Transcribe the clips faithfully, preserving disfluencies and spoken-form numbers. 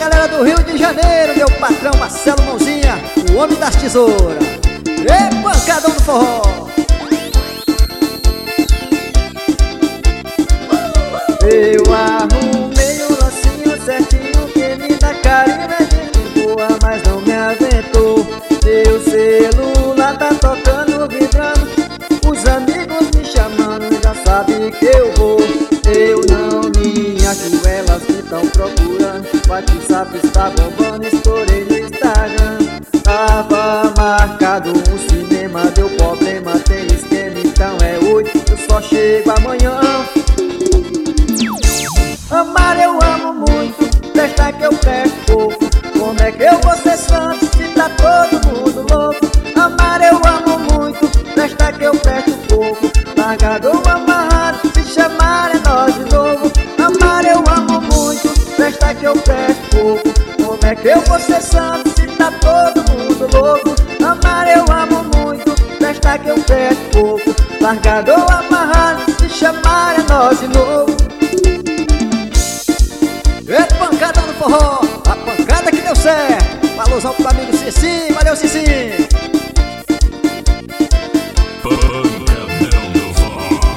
galera do Rio de Janeiro, meu patrão Marcelo Mãozinha, o homem das tesouras. E pancadão do forró. Eu arrumei um lacinho certinho que me dá carinho, é gente boa, mas não me aguentou. Meu celular tá tocando, vibrando, os amigos me chamando, já sabem que eu vou. Eu não me acho, elas que tão procurando, o WhatsApp está bombando, estourei no Instagram. Tava marcado um cinema, deu problema, tem esquema, então é hoje, eu só chego amanhã. Amar eu amo muito, prestar que eu presto pouco. Como é que eu vou ser santo se tá todo mundo louco? Amar eu amo muito, prestar que eu presto pouco. Largado ou amarrado, se chamar é nós de novo. Amar eu amo muito, prestar que eu presto pouco. Como é que eu vou ser santo se tá todo mundo louco? Amar eu amo muito, prestar que eu presto pouco. Largado ou amarrado, se chamar é nós de novo. E pancada no forró, a pancada que deu certo. Valorzão pro amigo Cici, valeu Cici. Pancadão do forró.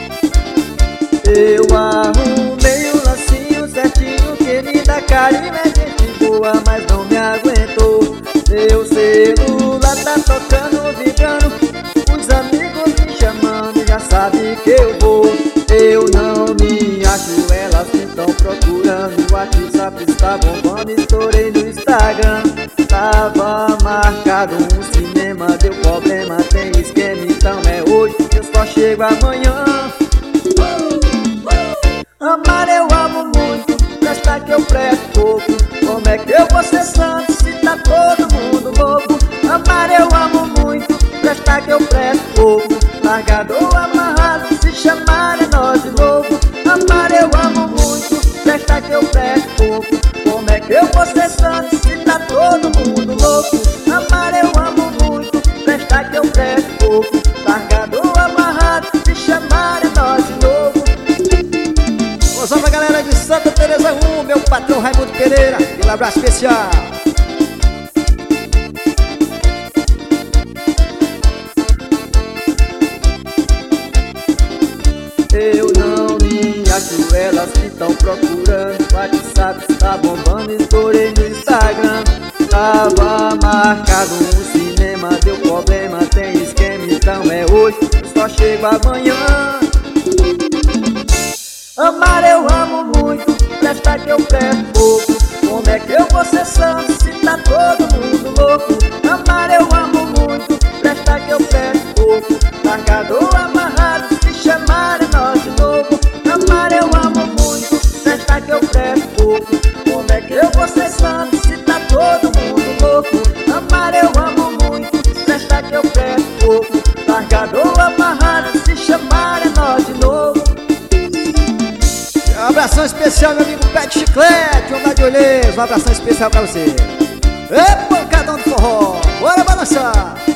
Eu arrumei um lacinho certinho que me dá carinho, é gente boa, mas não me aguentou. Meu celular tá tocando, vibrando, os amigos me chamando, já sabem que eu vou. Eu não me acho, elas que tão procurando, o WhatsApp está bombando, estourei no Instagram. Tava marcado um cinema, deu problema, tem esquema, então é hoje, eu só chego amanhã. Amar eu amo muito, prestar que eu presto pouco. Como é que eu vou ser santo se tá todo mundo louco? Amar eu amo muito, prestar que eu presto pouco. Largado ou amarrado, se chamar é nós de novo. Amar eu amo muito, prestar que eu presto pouco. Como é que eu vou ser santo se tá todo mundo louco? Amar eu amo muito, prestar que eu presto pouco. Largado ou amarrado, se chamar é nós de novo. Vozão pra galera de Santa Teresa um, meu patrão Raimundo Pereira, aquele abraço especial. Eu não me acho, elas que tão procurando, o WhatsApp está bombando, estourei no Instagram. Tava marcado um cinema, deu problema, tem esquema, então é hoje, eu só chego amanhã. Amar eu amo muito, prestar que eu presto pouco. Como é que eu vou ser santo se tá todo mundo louco? Amar eu amo muito, prestar que eu presto pouco. Largado ou amarrado, se chamar é nós de novo. Amar eu amo muito, prestar que eu presto pouco. Como é que eu vou ser santo se tá todo mundo louco? Amar eu amo muito, prestar que eu presto pouco. Largado ou amarrado, se chamar é nós de novo. Um abração especial, meu amigo Pé de Chiclete, homem lá de Olheiros. Um abração especial pra você. E pancadão do forró, bora balançar.